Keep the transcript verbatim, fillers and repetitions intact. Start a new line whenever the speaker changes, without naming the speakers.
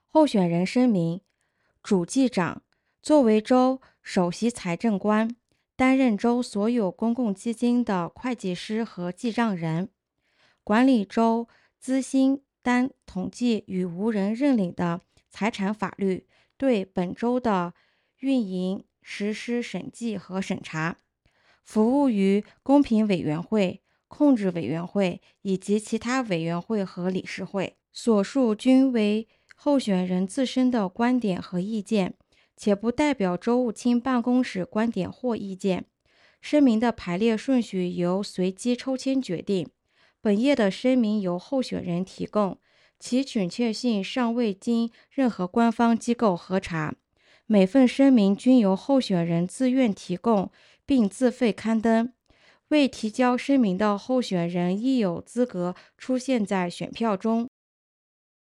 候选人声明：主计长作为州首席财政官，担任州所有公共基金的会计师和记账人，管理州资薪单统计与无人认领的财产法律，对本州的运营实施审计和审查，服务于公平委员会、控制委员会以及其他委员会和理事会。所述均为候选人自身的观点和意见，且不代表州务卿办公室观点或意见。声明的排列顺序由随机抽签决定。本页的声明由候选人提供，其准确性尚未经任何官方机构核查。每份声明均由候选人自愿提供并自费刊登。未提交声明的候选人亦有资格出现在选票中。